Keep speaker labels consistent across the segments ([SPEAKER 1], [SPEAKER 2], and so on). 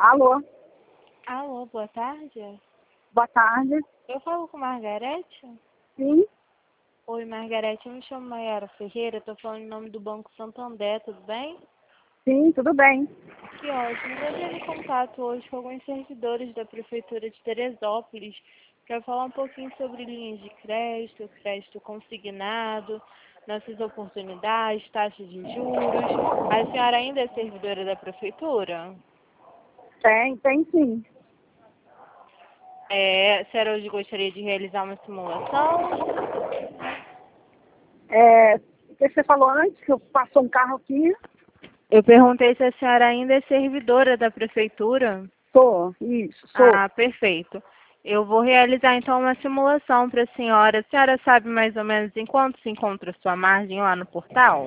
[SPEAKER 1] Alô,
[SPEAKER 2] Alô, boa tarde.
[SPEAKER 1] boa tarde.
[SPEAKER 2] Eu falo com Margarete?
[SPEAKER 1] Sim,
[SPEAKER 2] Oi, Margarete, eu me chamo Maiara Ferreira, estou falando em nome do Banco Santander, tudo bem?
[SPEAKER 1] sim, tudo bem.
[SPEAKER 2] Que ótimo. Eu entrei em contato hoje com alguns servidores da Prefeitura de Teresópolis para falar um pouquinho sobre linhas de crédito, crédito consignado, nossas oportunidades, taxas de juros. A senhora ainda é servidora da Prefeitura?
[SPEAKER 1] Tem sim.
[SPEAKER 2] A senhora hoje gostaria de realizar uma simulação?
[SPEAKER 1] O que você falou antes, que passou um carro aqui?
[SPEAKER 2] Eu perguntei se a senhora ainda é servidora da prefeitura.
[SPEAKER 1] Sou.
[SPEAKER 2] Ah, perfeito. Eu vou realizar então uma simulação para a senhora. A senhora sabe mais ou menos em quanto se encontra a sua margem lá no portal?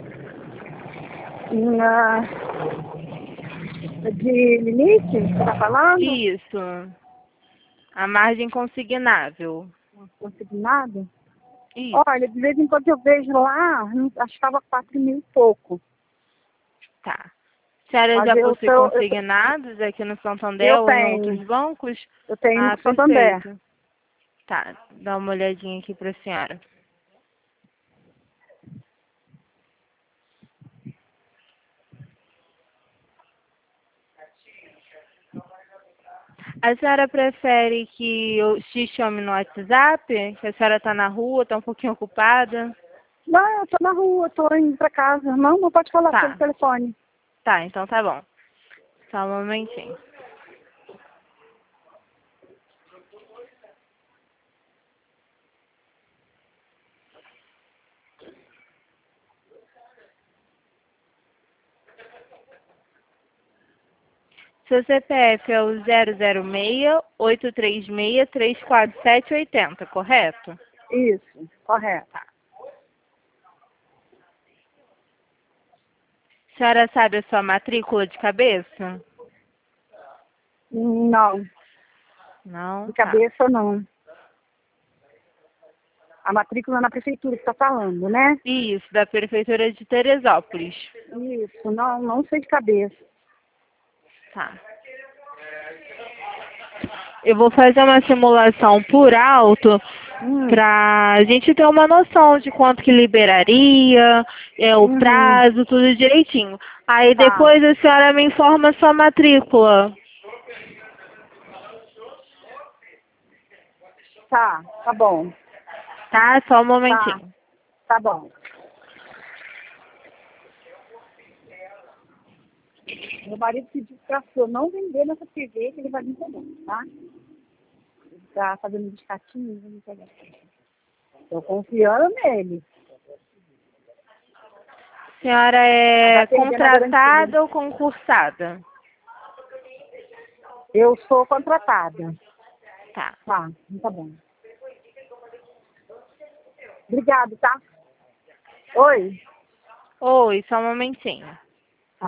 [SPEAKER 1] De limite, você tá falando?
[SPEAKER 2] Isso. A margem consignável.
[SPEAKER 1] Consignado?
[SPEAKER 2] Isso.
[SPEAKER 1] Olha, de vez em quando eu vejo lá, acho que estava 4.000 e pouco.
[SPEAKER 2] Tá. A senhora
[SPEAKER 1] Mas
[SPEAKER 2] já possui consignados aqui no Santander
[SPEAKER 1] eu
[SPEAKER 2] ou em outros
[SPEAKER 1] tenho,
[SPEAKER 2] bancos?
[SPEAKER 1] eu tenho
[SPEAKER 2] Ah,
[SPEAKER 1] no Santander.
[SPEAKER 2] perfeito. Tá. Dá uma olhadinha aqui para a senhora. A senhora prefere que eu te chame no WhatsApp? Que a senhora está na rua, está um pouquinho ocupada?
[SPEAKER 1] Não, eu tô na rua, tô indo pra casa. Não pode falar pelo
[SPEAKER 2] Tá,
[SPEAKER 1] telefone.
[SPEAKER 2] tá, então tá bom. Só um momentinho. Seu CPF é o 006-836-34780, correto?
[SPEAKER 1] Isso, correto.
[SPEAKER 2] A senhora sabe a sua matrícula de cabeça?
[SPEAKER 1] Não,
[SPEAKER 2] Não?
[SPEAKER 1] de
[SPEAKER 2] Tá.
[SPEAKER 1] cabeça não. A matrícula na prefeitura que está falando, né?
[SPEAKER 2] Isso, da Prefeitura de Teresópolis.
[SPEAKER 1] Isso, não sei de cabeça.
[SPEAKER 2] Tá. Eu vou fazer uma simulação por alto para a gente ter uma noção de quanto que liberaria, o prazo, tudo direitinho. Aí
[SPEAKER 1] Tá,
[SPEAKER 2] depois a senhora me informa a sua matrícula.
[SPEAKER 1] tá bom.
[SPEAKER 2] Tá? Só um
[SPEAKER 1] Tá,
[SPEAKER 2] momentinho.
[SPEAKER 1] tá bom. Meu marido pediu para eu não vender nessa TV, que ele vai me pegar, tá? Ele tá fazendo indicatinho, vai me pegar. Tô confiando nele.
[SPEAKER 2] A senhora
[SPEAKER 1] Mas
[SPEAKER 2] é
[SPEAKER 1] vai perder na garantia.
[SPEAKER 2] contratada ou concursada?
[SPEAKER 1] Eu sou contratada.
[SPEAKER 2] Tá.
[SPEAKER 1] Tá bom. Obrigado, tá? Oi?
[SPEAKER 2] Oi, só um momentinho.
[SPEAKER 1] Tá.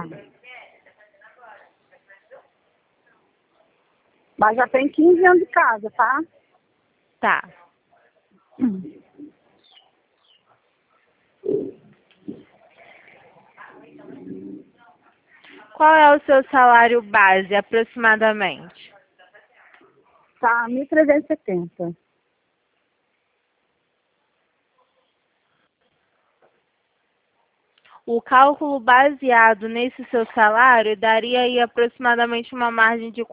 [SPEAKER 1] Mas já tem 15 anos de casa, tá?
[SPEAKER 2] Tá. Qual é o seu salário base, aproximadamente?
[SPEAKER 1] Tá, 1.370.
[SPEAKER 2] O cálculo baseado nesse seu salário daria aí aproximadamente uma margem de R$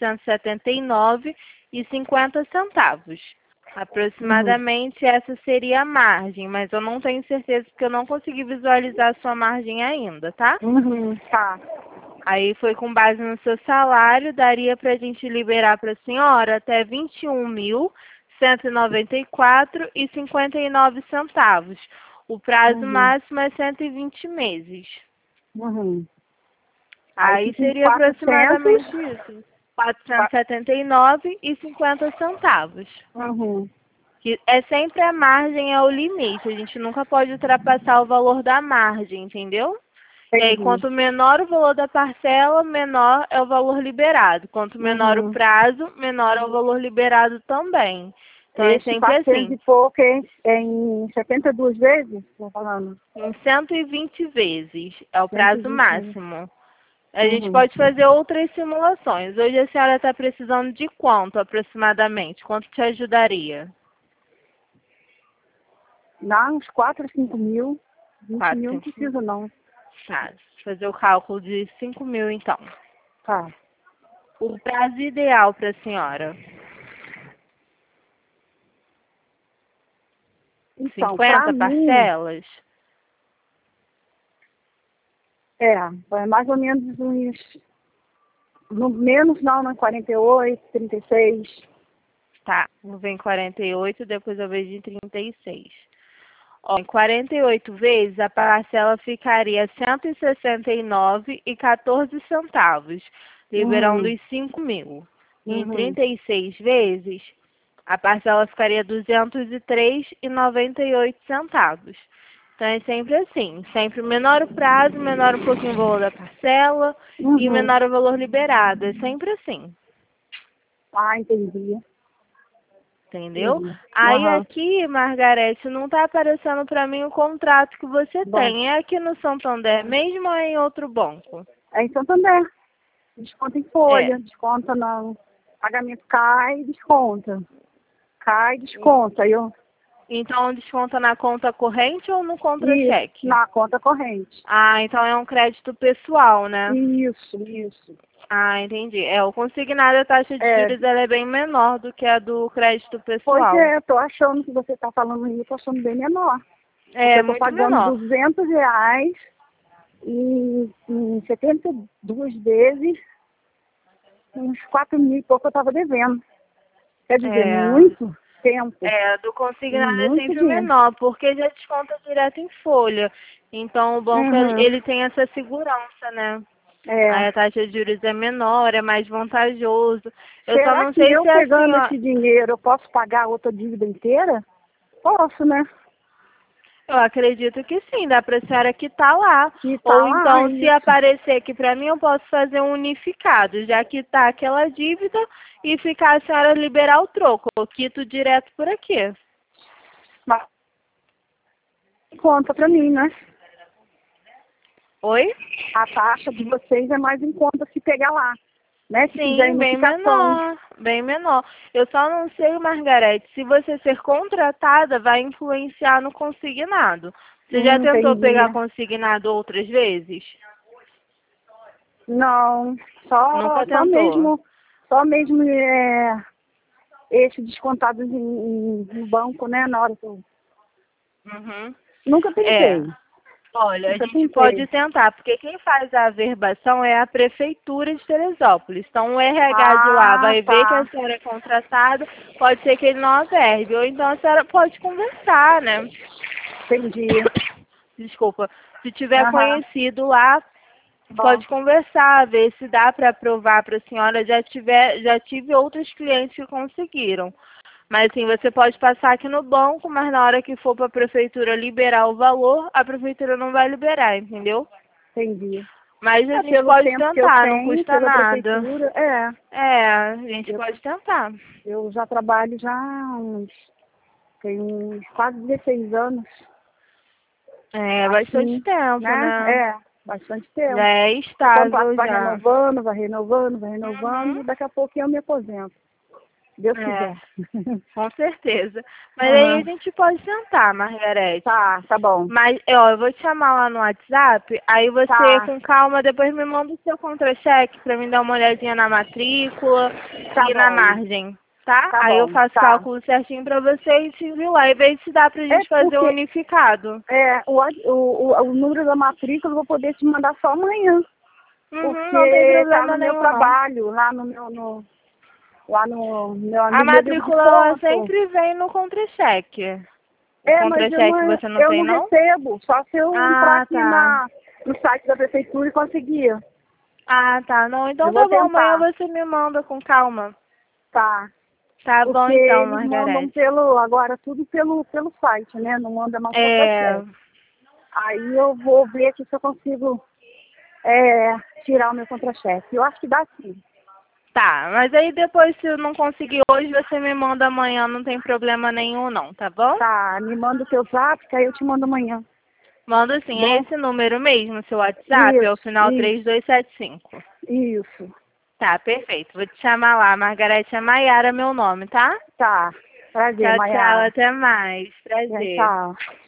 [SPEAKER 2] 479,50. Aproximadamente essa seria a margem, mas eu não tenho certeza porque eu não consegui visualizar a sua margem ainda, tá?
[SPEAKER 1] Tá.
[SPEAKER 2] Aí foi com base no seu salário, daria para a gente liberar para a senhora até R$ 21.194,59. O prazo máximo é 120 meses. Aí
[SPEAKER 1] fica em
[SPEAKER 2] seria
[SPEAKER 1] 400.
[SPEAKER 2] aproximadamente isso. R$ 479,50. Que é sempre a margem, é o limite. A gente nunca pode ultrapassar o valor da margem, entendeu? E aí,
[SPEAKER 1] Entendi.
[SPEAKER 2] quanto menor o valor da parcela, menor é o valor liberado. Quanto menor o prazo, menor é o valor liberado também. Então, é
[SPEAKER 1] Esse
[SPEAKER 2] sempre
[SPEAKER 1] 400
[SPEAKER 2] assim.
[SPEAKER 1] e pouco é em 72 vezes? Estou falando.
[SPEAKER 2] Em 120 vezes é o prazo
[SPEAKER 1] 120 vezes.
[SPEAKER 2] máximo. A gente pode fazer outras simulações. Hoje a senhora está precisando de quanto aproximadamente? Quanto te ajudaria?
[SPEAKER 1] Dá uns 4 a 5 mil. 20
[SPEAKER 2] 4,
[SPEAKER 1] mil não
[SPEAKER 2] 5
[SPEAKER 1] precisa, não.
[SPEAKER 2] Tá, fazer o cálculo de 5 mil então.
[SPEAKER 1] Tá.
[SPEAKER 2] O prazo ideal para a senhora?
[SPEAKER 1] Então,
[SPEAKER 2] 50
[SPEAKER 1] pra mim,
[SPEAKER 2] parcelas?
[SPEAKER 1] é mais ou menos uns... No menos não, né? 48, 36.
[SPEAKER 2] Tá, vem 48, depois eu vejo em 36. Ó, em 48 vezes, a parcela ficaria R$ 169,14, liberando os 5 mil. Em 36 vezes, a parcela ficaria R$ 203,98. Então, é sempre assim. Sempre menor o prazo, menor um pouquinho o valor da parcela e menor o valor liberado. É sempre assim.
[SPEAKER 1] Ah, entendi.
[SPEAKER 2] Entendeu? Aí aqui, Margarete, não tá aparecendo para mim o contrato que você tem. É aqui no Santander mesmo ou é em outro banco?
[SPEAKER 1] É em Santander. Desconta em folha,
[SPEAKER 2] É.
[SPEAKER 1] desconta no pagamento, cai, desconta. Cai, desconta.
[SPEAKER 2] Então desconta na conta corrente ou no
[SPEAKER 1] Isso,
[SPEAKER 2] contra-cheque?
[SPEAKER 1] na conta corrente.
[SPEAKER 2] Ah, então é um crédito pessoal, né?
[SPEAKER 1] Isso.
[SPEAKER 2] Ah, entendi. É, o consignado, a taxa de juros ela é bem menor do que a do crédito
[SPEAKER 1] Pois
[SPEAKER 2] pessoal.
[SPEAKER 1] é, tô achando que você tá falando aí, eu tô achando bem menor.
[SPEAKER 2] É,
[SPEAKER 1] Eu tô
[SPEAKER 2] muito
[SPEAKER 1] pagando
[SPEAKER 2] menor.
[SPEAKER 1] R$ 200 em 72 vezes, uns 4 mil e pouco eu tava devendo. Quer dizer, muito tempo.
[SPEAKER 2] É, do consignado é
[SPEAKER 1] Muito
[SPEAKER 2] sempre
[SPEAKER 1] dinheiro.
[SPEAKER 2] menor, porque já desconta direto em folha. Então o banco ele tem essa segurança, né? Aí a taxa de juros é menor, é mais vantajoso. Eu só
[SPEAKER 1] Será
[SPEAKER 2] não
[SPEAKER 1] que
[SPEAKER 2] sei
[SPEAKER 1] eu
[SPEAKER 2] se é assim,
[SPEAKER 1] pegando
[SPEAKER 2] ó.
[SPEAKER 1] esse dinheiro eu posso pagar a outra dívida inteira? Posso, né?
[SPEAKER 2] Eu acredito que sim, dá pra senhora quitar lá.
[SPEAKER 1] Que tá
[SPEAKER 2] Ou
[SPEAKER 1] lá,
[SPEAKER 2] então, se
[SPEAKER 1] isso.
[SPEAKER 2] aparecer aqui pra mim, eu posso fazer um unificado, já quitar aquela dívida e ficar a senhora liberar o troco. Eu quito direto por aqui.
[SPEAKER 1] Mas conta pra mim, né?
[SPEAKER 2] Oi?
[SPEAKER 1] A taxa de vocês é mais em conta se pegar lá, né? Se fizer
[SPEAKER 2] Sim, bem
[SPEAKER 1] unificação.
[SPEAKER 2] menor, bem menor. Eu só não sei, Margarete, se você ser contratada vai influenciar no consignado. Você já tentou
[SPEAKER 1] Entendi.
[SPEAKER 2] pegar consignado outras vezes?
[SPEAKER 1] Não,
[SPEAKER 2] Nunca tentou?
[SPEAKER 1] só mesmo esse descontado no banco, né? Na hora que eu...
[SPEAKER 2] Uhum.
[SPEAKER 1] Nunca
[SPEAKER 2] É.
[SPEAKER 1] tentei.
[SPEAKER 2] Olha, a
[SPEAKER 1] Nunca
[SPEAKER 2] gente
[SPEAKER 1] tentei.
[SPEAKER 2] pode tentar, porque quem faz a averbação é a Prefeitura de Teresópolis. Então, o RH de lá vai ver que a senhora é contratada, pode ser que ele não averbe, ou então a senhora pode conversar, né?
[SPEAKER 1] Entendi.
[SPEAKER 2] Desculpa. Se tiver conhecido lá, pode conversar, ver se dá para aprovar para a senhora. Já tive outros clientes que conseguiram. Mas assim, você pode passar aqui no banco, mas na hora que for para a prefeitura liberar o valor, a prefeitura não vai liberar, entendeu?
[SPEAKER 1] Entendi.
[SPEAKER 2] Mas a gente
[SPEAKER 1] Pelo
[SPEAKER 2] pode
[SPEAKER 1] tempo que eu
[SPEAKER 2] tentar, não
[SPEAKER 1] tenho,
[SPEAKER 2] custa
[SPEAKER 1] pela
[SPEAKER 2] nada.
[SPEAKER 1] prefeitura,
[SPEAKER 2] A gente pode tentar.
[SPEAKER 1] eu já trabalho já tem uns quase 16 anos.
[SPEAKER 2] É bastante tempo, né?
[SPEAKER 1] Bastante tempo.
[SPEAKER 2] Já é
[SPEAKER 1] O contrato
[SPEAKER 2] estável
[SPEAKER 1] vai
[SPEAKER 2] já.
[SPEAKER 1] renovando, vai renovando, vai renovando, daqui a pouco eu me aposento. Se Deus quiser.
[SPEAKER 2] Com certeza. Mas aí a gente pode tentar, Margarete.
[SPEAKER 1] Tá bom.
[SPEAKER 2] Mas, ó, eu vou te chamar lá no WhatsApp, aí você, com calma, depois me manda o seu contra-cheque pra mim dar uma olhadinha na matrícula e na margem, tá? Aí eu faço cálculo certinho pra você e te envio lá. E veja se dá pra gente fazer um unificado.
[SPEAKER 1] O número da matrícula eu vou poder te mandar só amanhã. Porque
[SPEAKER 2] não tem
[SPEAKER 1] tá
[SPEAKER 2] problema
[SPEAKER 1] no meu
[SPEAKER 2] nenhum,
[SPEAKER 1] trabalho, lá no meu
[SPEAKER 2] A
[SPEAKER 1] meu livro de
[SPEAKER 2] matrícula, ela
[SPEAKER 1] ponto.
[SPEAKER 2] sempre vem no contra-cheque. O
[SPEAKER 1] Mas
[SPEAKER 2] contra-cheque você não tem, não?
[SPEAKER 1] recebo, só se eu entrar aqui
[SPEAKER 2] Tá.
[SPEAKER 1] no site da prefeitura e conseguir.
[SPEAKER 2] Ah, tá. Não, então
[SPEAKER 1] Eu
[SPEAKER 2] tá
[SPEAKER 1] vou
[SPEAKER 2] bom. Amanhã
[SPEAKER 1] tentar.
[SPEAKER 2] você me manda com calma.
[SPEAKER 1] Tá.
[SPEAKER 2] Tá bom
[SPEAKER 1] Porque
[SPEAKER 2] então,
[SPEAKER 1] eles mandam
[SPEAKER 2] Margarete.
[SPEAKER 1] agora tudo pelo site, né? Não manda mais
[SPEAKER 2] É.
[SPEAKER 1] contra-cheque. Aí eu vou ver aqui se eu consigo tirar o meu contra-cheque. Eu acho que dá sim.
[SPEAKER 2] Tá, mas aí depois, se eu não conseguir hoje, você me manda amanhã, não tem problema nenhum não, tá bom?
[SPEAKER 1] Tá, me manda o teu zap, que aí eu te mando amanhã.
[SPEAKER 2] Manda sim, é
[SPEAKER 1] Bom,
[SPEAKER 2] esse número mesmo, seu WhatsApp, é o final
[SPEAKER 1] isso,
[SPEAKER 2] 3275.
[SPEAKER 1] isso.
[SPEAKER 2] Tá, perfeito. Vou te chamar lá. Margarete é Maiara, meu nome, tá?
[SPEAKER 1] Tá. Prazer,
[SPEAKER 2] Tchau, tchau.
[SPEAKER 1] Maiara.
[SPEAKER 2] Até mais. Prazer.
[SPEAKER 1] Tchau.